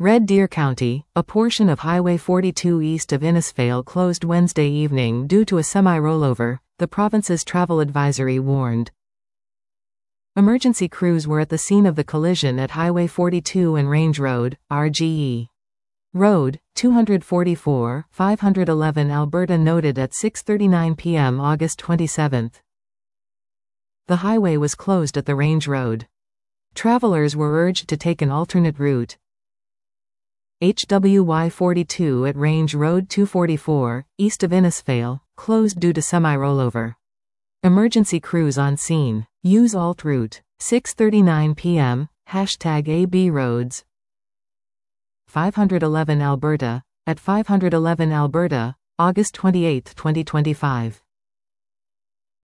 Red Deer County, a portion of Highway 42 east of Innisfail closed Wednesday evening due to a semi-rollover, the province's travel advisory warned. Emergency crews were at the scene of the collision at Highway 42 and Range Road, RGE. Road, 244, 511 Alberta noted at 6:39 p.m. August 27. The highway was closed at the Range Road. Travelers were urged to take an alternate route. HWY 42 at Range Road 244, east of Innisfail, closed due to semi-rollover. Emergency crews on scene. Use alt route. 6:39 p.m. #AB roads. 511 Alberta. At 511 Alberta, August 28, 2025.